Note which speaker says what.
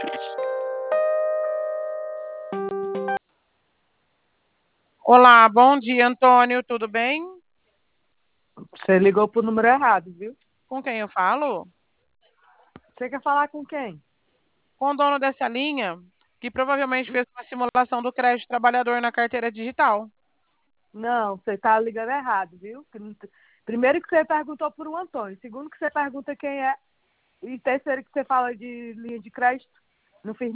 Speaker 1: Olá, bom dia, Antônio, tudo bem?
Speaker 2: Você ligou pro número errado, viu?
Speaker 1: Com quem eu falo?
Speaker 2: Você quer falar com quem?
Speaker 1: Com o dono dessa linha, que provavelmente fez uma simulação do crédito trabalhador na carteira digital.
Speaker 2: Não, você tá ligando errado, viu? Primeiro que você perguntou por um Antônio. Segundo que você pergunta quem é. E terceiro que você fala de linha de crédito. Não fiz